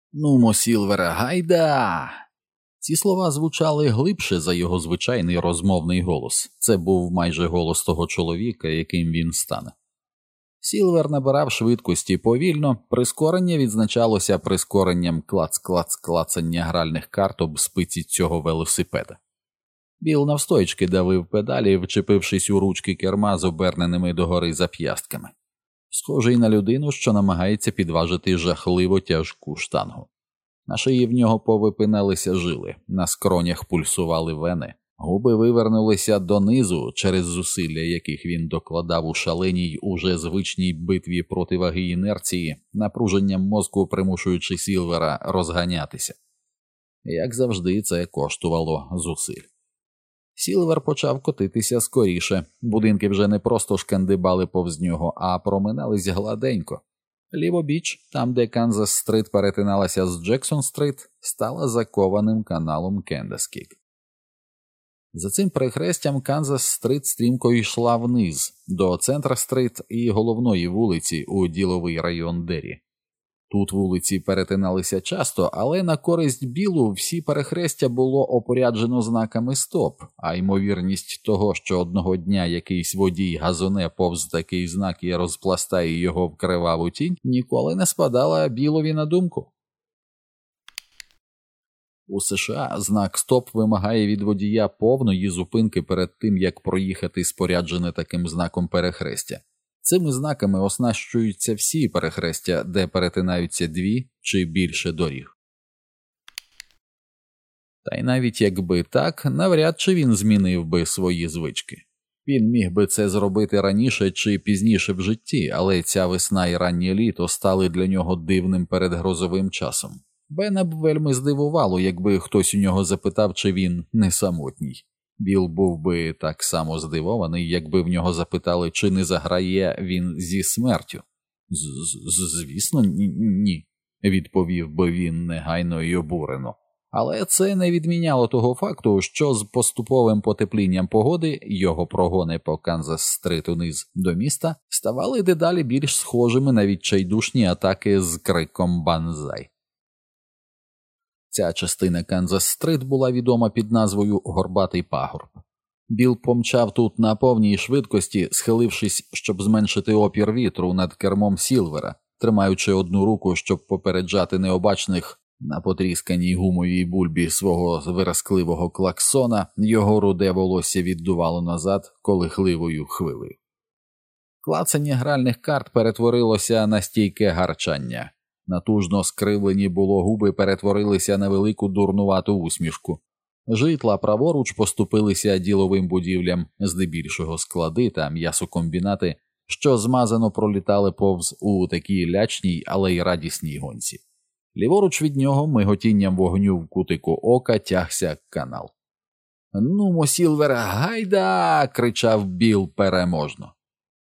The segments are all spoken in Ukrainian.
«Нумо, Сілвере, гайда!» Ці слова звучали глибше за його звичайний розмовний голос. Це був майже голос того чоловіка, яким він стане. Сілвер набирав швидкості повільно, прискорення відзначалося прискоренням клац-клац-клацання гральних карт об спиці цього велосипеда. Біл навстоячки давив педалі, вчепившись у ручки керма з оберненими догори зап'ястками. Схожий на людину, що намагається підважити жахливо тяжку штангу. На шиї в нього повипиналися жили, на скронях пульсували вени, губи вивернулися донизу через зусилля, яких він докладав у шаленій, уже звичній битві проти ваги інерції, напруженням мозку примушуючи Сілвера розганятися. Як завжди, це коштувало зусиль. Сілвер почав котитися скоріше, будинки вже не просто шкандибали повз нього, а проминались гладенько. Лівобіч, там де Канзас-стрит перетиналася з Джексон-стрит, стала закованим каналом Кендес-Кік. За цим перехрестям Канзас-стрит стрімко йшла вниз, до Центр-стрит і головної вулиці у діловий район Дері. Тут вулиці перетиналися часто, але на користь Білу всі перехрестя було опоряджено знаками «Стоп», а ймовірність того, що одного дня якийсь водій газоне повз такий знак і розпластає його в криваву тінь, ніколи не спадала Білові на думку. У США знак «Стоп» вимагає від водія повної зупинки перед тим, як проїхати споряджене таким знаком перехрестя. Цими знаками оснащуються всі перехрестя, де перетинаються дві чи більше доріг. Та й навіть якби так, навряд чи він змінив би свої звички. Він міг би це зробити раніше чи пізніше в житті, але ця весна і раннє літо стали для нього дивним передгрозовим часом. Бена б вельми здивувало, якби хтось у нього запитав, чи він не самотній. Біл був би так само здивований, якби в нього запитали, чи не заграє він зі смертю. «Звісно, ні», – відповів би він негайно й обурено. Але це не відміняло того факту, що з поступовим потеплінням погоди його прогони по Канзас-стрит униз до міста ставали дедалі більш схожими на відчайдушні атаки з криком «Банзай». Ця частина Канзас-стрит була відома під назвою «Горбатий пагорб». Біл помчав тут на повній швидкості, схилившись, щоб зменшити опір вітру над кермом Сілвера, тримаючи одну руку, щоб попереджати необачних на потрісканій гумовій бульбі свого виразкливого клаксона, його руде волосся віддувало назад колихливою хвилею. Клацання гральних карт перетворилося на стійке гарчання. Натужно скривлені було губи перетворилися на велику дурнувату усмішку. Житла праворуч поступилися діловим будівлям, здебільшого склади та м'ясокомбінати, що змазано пролітали повз у такій лячній, але й радісній гонці. Ліворуч від нього миготінням вогню в кутику ока тягся канал. «Нумо, Сілвер, гайда!» – кричав Біл переможно.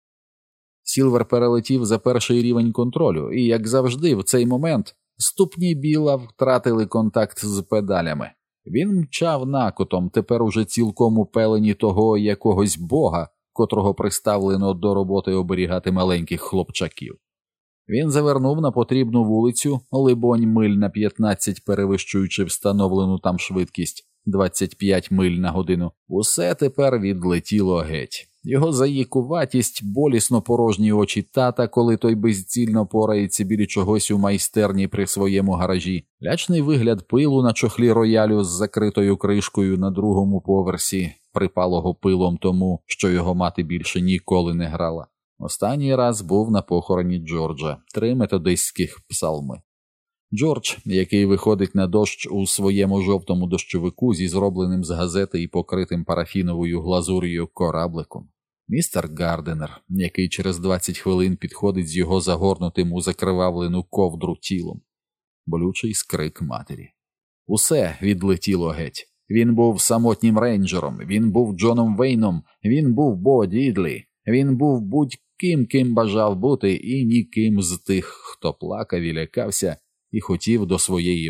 Сілвер перелетів за перший рівень контролю, і, як завжди, в цей момент ступні Біла втратили контакт з педалями. Він мчав накотом, тепер уже цілком упелені того якогось бога, котрого приставлено до роботи оберігати маленьких хлопчаків. Він завернув на потрібну вулицю, либонь миль на 15, перевищуючи встановлену там швидкість 25 миль на годину. Усе тепер відлетіло геть. Його заїкуватість, болісно порожні очі тата, коли той безцільно порається біля чогось у майстерні при своєму гаражі, лячний вигляд пилу на чохлі роялю з закритою кришкою на другому поверсі, припалого пилом тому, що його мати більше ніколи не грала. Останній раз був на похороні Джорджа, 3 методистських псалми. Джордж, який виходить на дощ у своєму жовтому дощовику зі зробленим з газети і покритим парафіновою глазур'ю корабликом. Містер Гарденер, який через 20 хвилин підходить з його загорнутим у закривавлену ковдру тілом. Болючий скрик матері. Усе відлетіло геть. Він був самотнім рейнджером, він був Джоном Вейном, він був Бо Дідлі, він був будь-ким, ким бажав бути, і ніким з тих, хто плакав і лякався, і хотів до своєї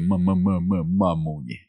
мамуні.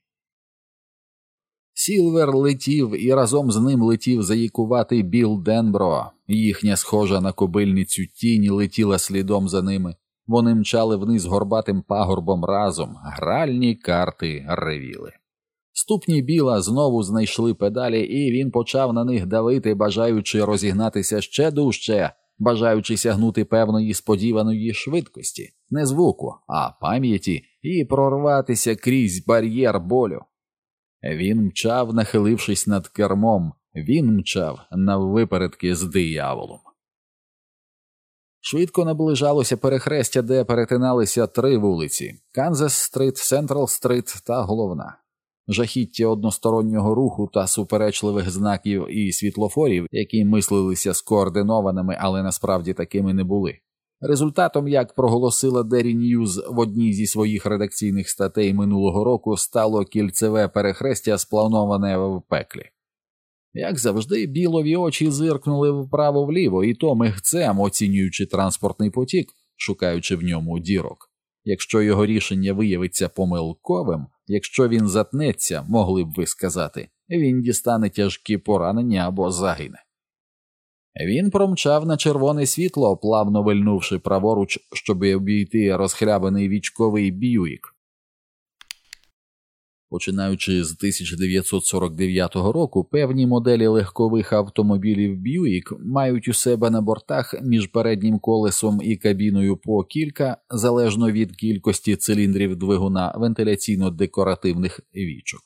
Сілвер летів, і разом з ним летів заїкуватий Біл Денбро. Їхня схожа на кобильницю тінь летіла слідом за ними. Вони мчали вниз горбатим пагорбом разом, гральні карти ревіли. Ступні Біла знову знайшли педалі, і він почав на них давити, бажаючи розігнатися ще дужче, бажаючи сягнути певної сподіваної швидкості, не звуку, а пам'яті, і прорватися крізь бар'єр болю. Він мчав, нахилившись над кермом, він мчав наввипередки з дияволом. Швидко наближалося перехрестя, де перетиналися 3 вулиці – Канзас-стрит, Централ-стрит та Головна. Жахіття одностороннього руху та суперечливих знаків і світлофорів, які мислилися скоординованими, але насправді такими не були. Результатом, як проголосила Daily News в одній зі своїх редакційних статей минулого року, стало кільцеве перехрестя, сплановане в пеклі. Як завжди, Білові очі зиркнули вправо-вліво, і то мигцем, оцінюючи транспортний потік, шукаючи в ньому дірок. Якщо його рішення виявиться помилковим, якщо він затнеться, могли б ви сказати, він дістане тяжкі поранення або загине. Він промчав на червоне світло, плавно вильнувши праворуч, щоб обійти розхлябаний вічковий Б'юїк. Починаючи з 1949 року, певні моделі легкових автомобілів Б'юїк мають у себе на бортах між переднім колесом і кабіною по кілька, залежно від кількості циліндрів двигуна, вентиляційно-декоративних вічок.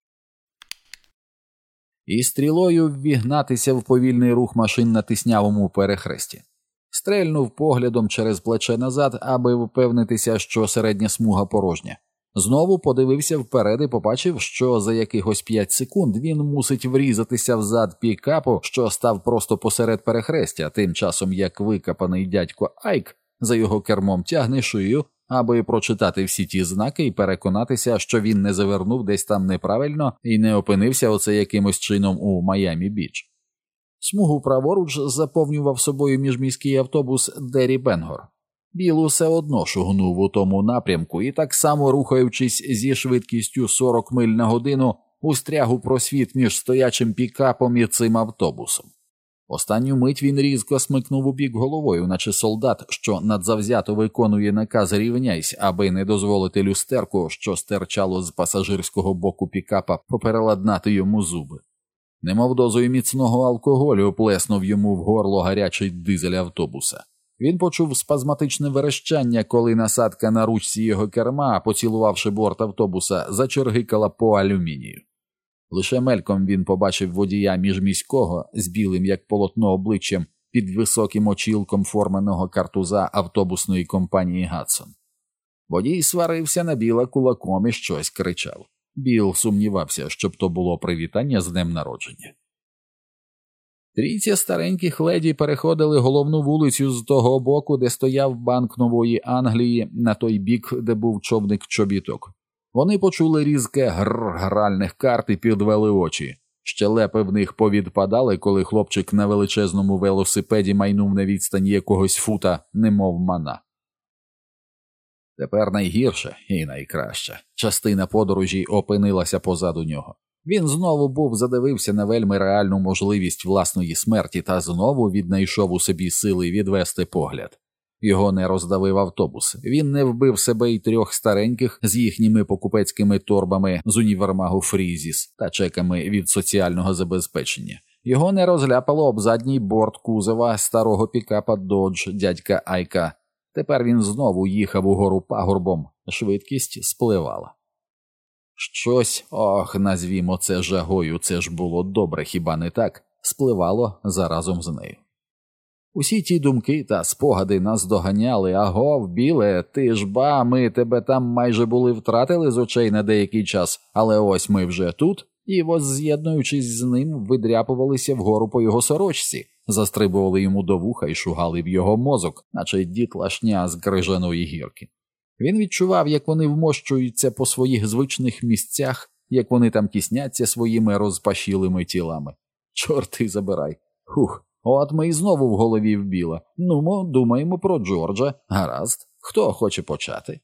І стрілою ввігнатися в повільний рух машин на тиснявому перехресті. Стрельнув поглядом через плече назад, аби впевнитися, що середня смуга порожня. Знову подивився вперед і побачив, що за якихось 5 секунд він мусить врізатися взад пікапу, що став просто посеред перехрестя, тим часом як викопаний дядько Айк за його кермом тягне шию, аби прочитати всі ті знаки і переконатися, що він не завернув десь там неправильно і не опинився оце якимось чином у Майамі-Біч. Смугу праворуч заповнював собою міжміський автобус Дері Бенгор. Біл усе одно шугнув у тому напрямку і так само, рухаючись зі швидкістю 40 миль на годину, устряг у просвіт між стоячим пікапом і цим автобусом. Останню мить він різко смикнув у бік головою, наче солдат, що надзавзято виконує наказ «рівняйсь», аби не дозволити люстерку, що стирчало з пасажирського боку пікапа, попереладнати йому зуби. Немов дозою міцного алкоголю плеснув йому в горло гарячий дизель автобуса. Він почув спазматичне верещання, коли насадка на ручці його керма, поцілувавши борт автобуса, зачоргикала по алюмінію. Лише мельком він побачив водія міжміського з білим як полотно обличчям під високим очілком форманого картуза автобусної компанії «Гадсон». Водій сварився на Біла кулаком і щось кричав. Біл сумнівався, щоб то було привітання з днем народження. Трійця стареньких леді переходили головну вулицю з того боку, де стояв Банк Нової Англії, на той бік, де був човник-чобіток. Вони почули різке гррр гральних карт і підвели очі. Щелепи в них повідпадали, коли хлопчик на величезному велосипеді майнув на відстані якогось фута, немов мана. Тепер найгірше і найкраща частина подорожі опинилася позаду нього. Він знову був задивився на вельми реальну можливість власної смерті та знову віднайшов у собі сили відвести погляд. Його не роздавив автобус, він не вбив себе й 3 стареньких з їхніми покупецькими торбами з універмагу Фрізіс та чеками від соціального забезпечення. Його не розляпало об задній борт кузова старого пікапа Dodge дядька Айка. Тепер він знову їхав угору пагорбом, швидкість спливала. Щось, назвімо це жагою, це ж було добре, хіба не так, спливало заразом з нею. Усі ті думки та спогади нас доганяли. Агов, Біле, ти ж ба, ми тебе там майже були втратили з очей на деякий час, але ось ми вже тут, і з'єднуючись з ним, видряпувалися вгору по його сорочці, застрибували йому до вуха і шугали в його мозок, наче дітлашня з крижаної гірки. Він відчував, як вони вмощуються по своїх звичних місцях, як вони там тісняться своїми розпашілими тілами. Чорти забирай. От ми і знову в голові вбіла. Нумо, думаємо про Джорджа. Гаразд. Хто хоче почати?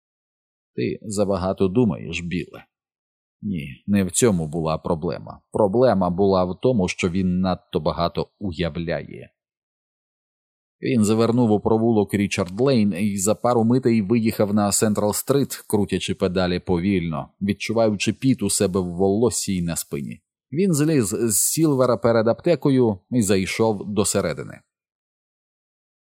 Ти забагато думаєш, Біле. Ні, не в цьому була проблема. Проблема була в тому, що він надто багато уявляє. Він завернув у провулок Річард-Лейн і за пару митей виїхав на Сентрал-стрит, крутячи педалі повільно, відчуваючи піт у себе в волоссі й на спині. Він зліз з Сілвера перед аптекою і зайшов до середини.